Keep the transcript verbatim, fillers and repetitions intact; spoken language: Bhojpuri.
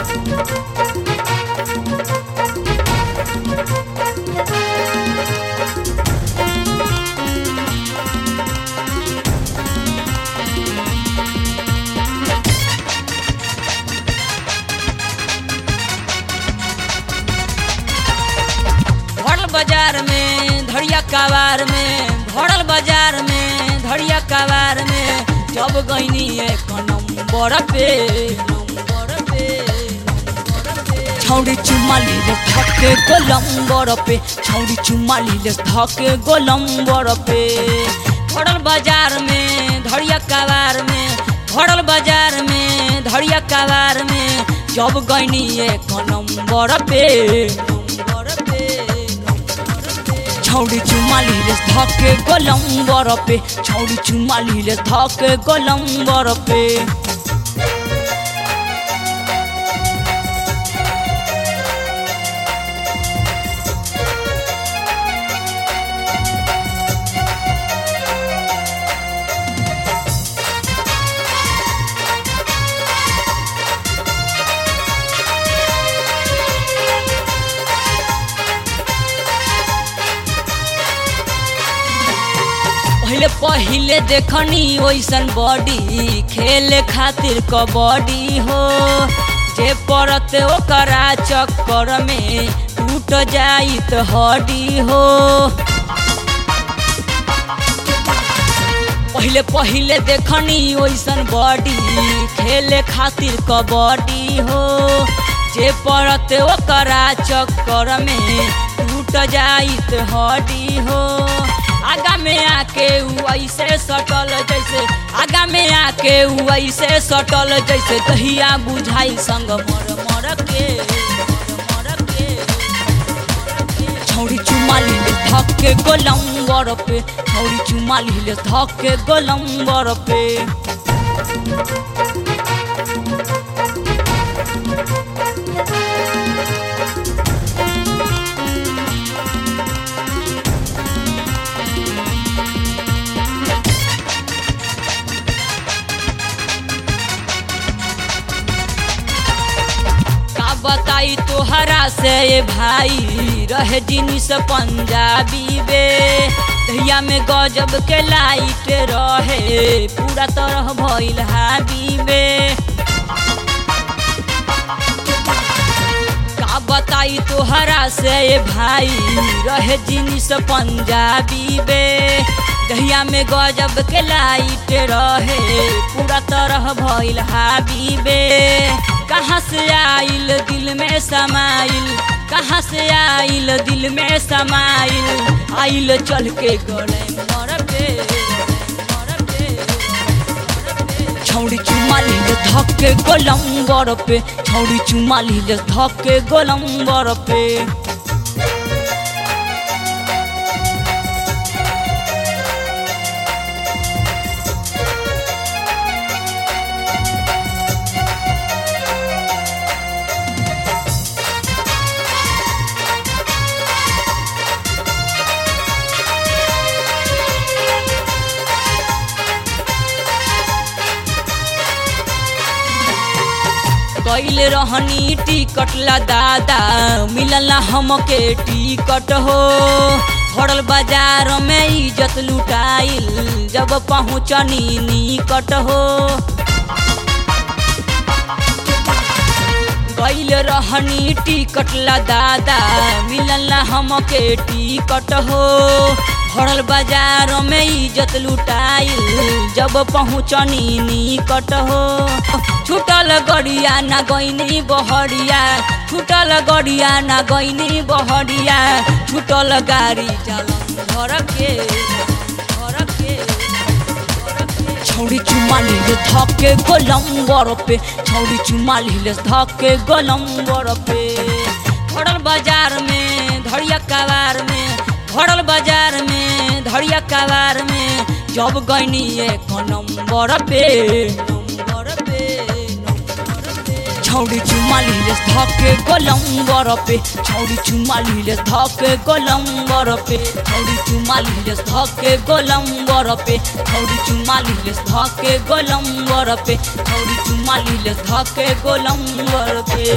बाजार में धड़िया कबार में भरल बाजार में धड़िया कबार में जब गईनी एक नंबर पे नंबर पे छौड़ी चुमाली ले धके गोलंबर पे छौड़ी चुमाली ले धके गोलंबर पे भरल बाजार में धड़िया कबार में भरल बाजार में धड़िया कबार में जब गईनी एक नंबर पे छौड़ी चुमाली ले धके गोलंबर पे छौड़ी चुमाली ले धके गोलंबर पे पहले पहले देखनी वैसन बॉडी खेले खातिर कबड्डी हो जे पड़त ओकरा चक्कर में टूट जाई तो हड्डी हो पहले पहले देखनी वैसन बॉडी खेले खातिर कबड्डी हो जे पड़त ओकरा चक्कर में टूट जाई तो हड्डी हो आगा में आके ऐसे सटल जैसे आगा में आके ऐसे सटल जैसे दहिया बुझाई संग मर मर के मर के छौड़ी चुमाली ले धके गोलंबर पे छौड़ी चुमाली ले धके गोलंबर पे बताई तोहरा से ये भाई रहे जिनिस पंजाबी बे दहिया में गजब के लाइट रहे पूरा तरह भइल हाबी बे का बताई तोहरा से ये भाई रहे जिनिस पंजाबी बे दहिया में गजब के लाइट रहे पूरा तरह भइल हाबी बे कहाँ से आइल दिल में समाइल कहाँ से आइल दिल में समाइल आइल चल के गले मर पे छौड़ी चुमाली ले धके गोलंबर पे छौड़ी चुमाली ले धके गोलंबर पे कैल रहनी टिकट ला दादा मिलला हमके टिकट हो भरल बाजार में इज्जत लुटाइल जब पहुँचनी निकट हो कैल रहनी टिकट ला दादा मिलला हमके टिकट हो भरल बाजार में इज्जत लुटाइल जब पहुँचनी निकट हो छूटल गड़िया ना गईनी बहरिया छूटल गड़िया ना गईनी बहरिया छूटल गाड़ी चलन घर के घर के छौड़ी चुमाली ले धके गोलंबर पे छौड़ी चुमाली ले धके गोलंबर पे भरल बाजार में धड़िया कबार में भरल बाजार में धड़िया कबार में जब गईनी एक नंबर पे नंबर पे छौड़ी चुमाली ले धके गोलंबर पे छौड़ी चुमाली ले धके गोलंबर पे छौड़ी चुमाली ले धके गोलंबर पे छौड़ी चुमाली ले धके गोलंबर पे छौड़ी चुमाली ले धके गोलंबर पे।